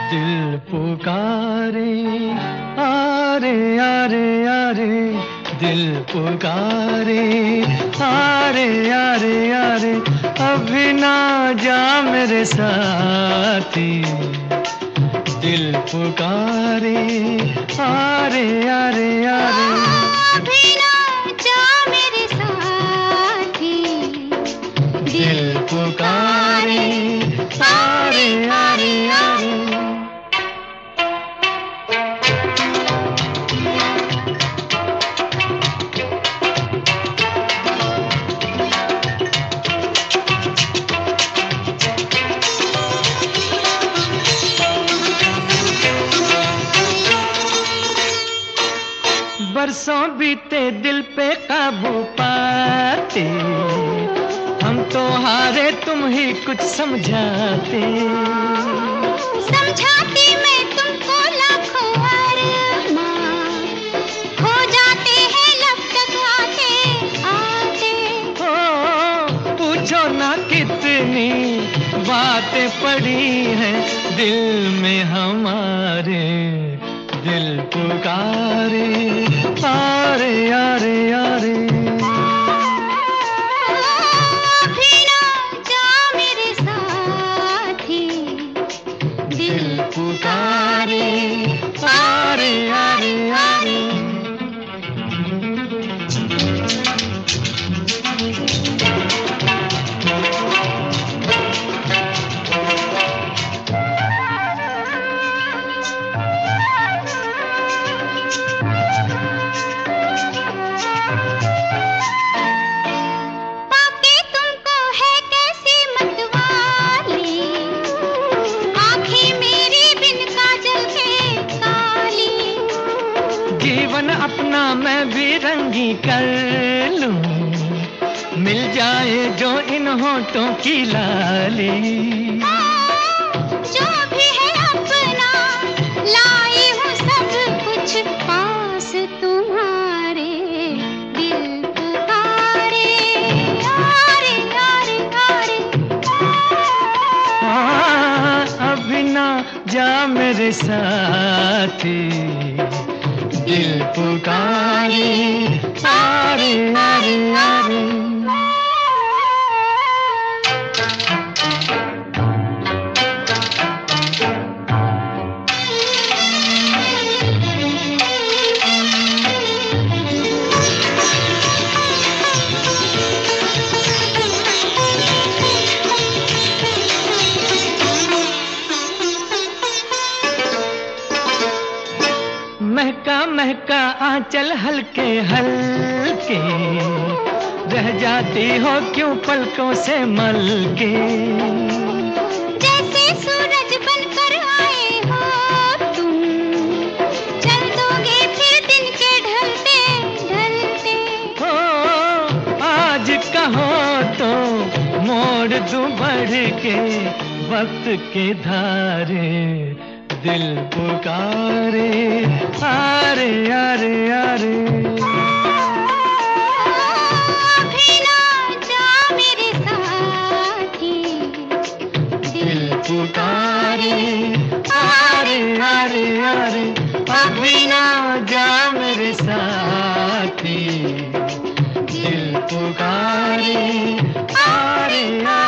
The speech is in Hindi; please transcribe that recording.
दिल पुकारे, आरे आरे आरे, दिल पुकारे, आरे आरे आरे, अभी ना जा मेरे साथी। दिल पुकारे, आरे आरे आरे, अभी ना जा मेरे साथी। दिल पुकारे, आरे आरे आरे। बरसों बीते दिल पे काबू पाते, हम तो हारे तुम ही कुछ समझाते। समझाती मैं तुमको लाखों अरमान, खो जाते हैं लब तक आते आते। हो पूछो ना कितनी बातें पड़ी हैं दिल में हमारे। दिल पुकारे, आरे आरे आरे, अभी ना जा मेरे साथी। दिल पुकारे, आरे आरे आरे। जीवन अपना मैं भी रंगी कर लूं, मिल जाए जो इन होठों की लाली। जो भी है अपना लाई हूँ सब कुछ पास तुम्हारे। दिल पुकारे, आरे आरे आरे, अभी ना जा मेरे साथी। दिल पुकारे, आरे आरे आरे। महका महका आंचल हल्के हल्के, रह जाती हो क्यों पलकों से मलके। जैसे सूरज बनकर आए हो तुम, चल दोगे फिर दिन के ढलते ढलते। हो आज कहो तो मोड़ दूं बढ़ के वक्त के धारे। दिल पुकारे, आरे आरे आरे, अभी ना जा मेरे साथी। दिल पुकारे, आरे आरे आरे, अभी ना जा मेरे साथी। दिल पुकारे, आरे आरे।